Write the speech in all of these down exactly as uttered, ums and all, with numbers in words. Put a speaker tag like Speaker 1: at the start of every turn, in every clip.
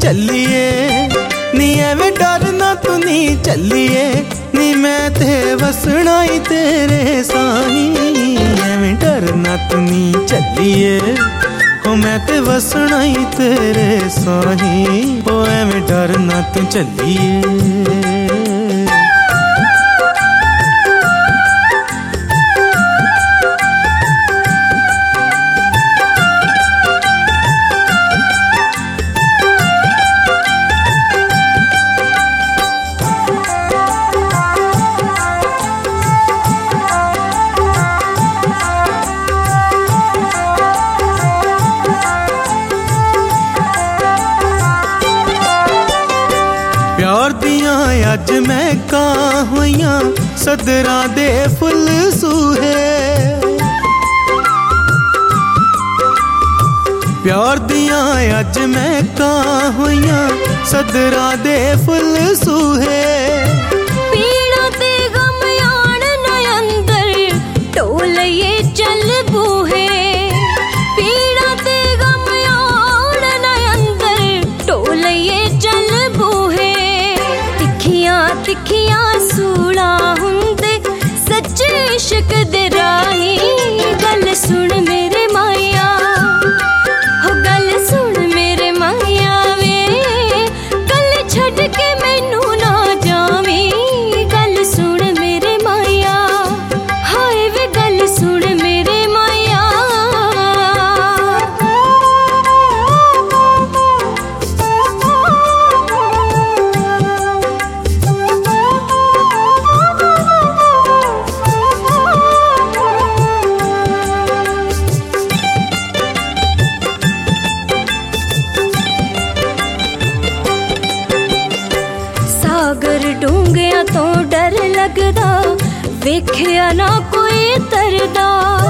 Speaker 1: ਚੱਲੀਏ ਨੀ ਐਵੇਂ ਡਰਨਾ ਤੂੰ ਨੀ ਚੱਲੀਏ ਨੀ ਮੈਂ ਤੇ ਵਸਣਾ ਹੀ ਤੇਰੇ ਸਾਹੀ ਐਵੇਂ ਡਰਨਾ ਤੂੰ ਨੀ ਚੱਲੀਏ हो मैं ते वसना ही तेरे साही ओ एवें डरना तू चलिए प्यार दियां अज महकां होइयां सदरां दे फुल सूहे प्यार दियां अज महकां होइयां सदरां दे फुल सूहे
Speaker 2: पीड़ा ते गम यान न अंदर टोलये चल बूहे पीड़ा ते गम यान न अंदर टोलये चल बूहे तिखियां सूला हुंदे सच्चे इश्क दे राही गल सुन मेरे माया हो गल सुन मेरे माया वे गल छड़ के मैनू ना जावी गल सुन मेरे माया हाय वे गल सुन मेरे माया सागर डूंगिया तो डर लगदा वेखिया ना कोई तरदा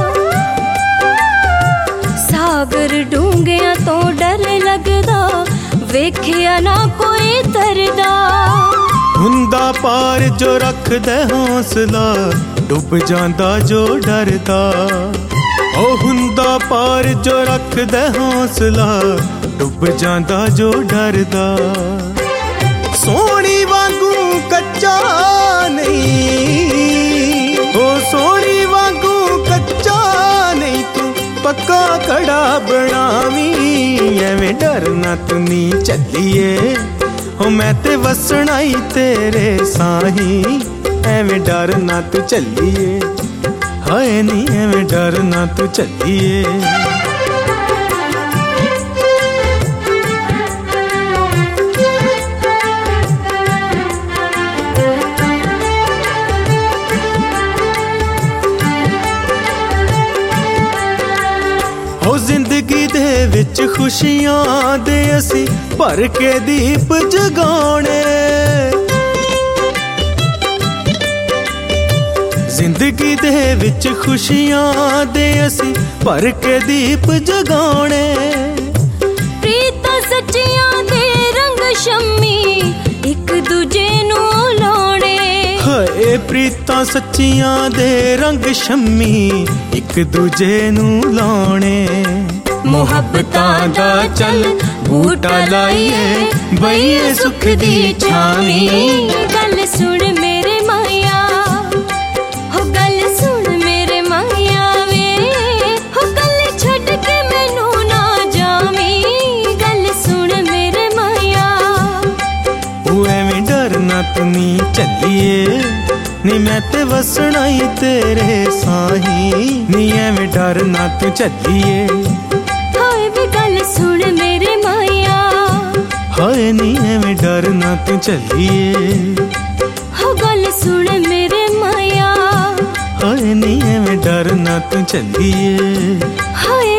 Speaker 2: सागर डूंगिया तो डर लगदा वेखिया ना कोई तरदा
Speaker 1: हुंदा पार जो रखदे हौसला डुब जांदा जो डरदा ओ हुंदा पार जो रखदे हौसला डुब जांदा जो डरदा सोनी वांगू कच्चा नहीं ओ सोनी वांगू कच्चा नहीं तू पक्का कड़ा बनावी एवें डरना तू नी चलिए हो मैं ते वसना ही तेरे साही एवें डरना तू चलिए हाय नी एवें डरना तू चलिए हो जिंदगी दे विच खुशियां दे असी भर के दीप जगाने जिंदगी दे विच खुशियां दे असी भर के दीप जगाने
Speaker 2: प्रीतां सच्चियां दे रंग शम्मी एक दूजे नू लाने
Speaker 1: हाय प्रीतां सच्चियां दे रंग शम्मी एक दूजे नू लाने मुहब्बतां दा चल बूटा लाइए बईए सुख दी छावी
Speaker 2: गल सुन मेरे माया हो गल सुन मेरे माया वे हो गल छड़ के मैनू ना जावी गल सुन मेरे माया
Speaker 1: ओ एवें डरना तू नी चलिए नी मैं ते वसना ही तेरे साही नी एवें डरना तू चलिए
Speaker 2: हाय वे गल सुन मेरे माया
Speaker 1: हाय नी एवें डरना तू चलिए
Speaker 2: हो गल सुन मेरे माया
Speaker 1: हाय नी एवें डरना तू चलिए
Speaker 2: हाय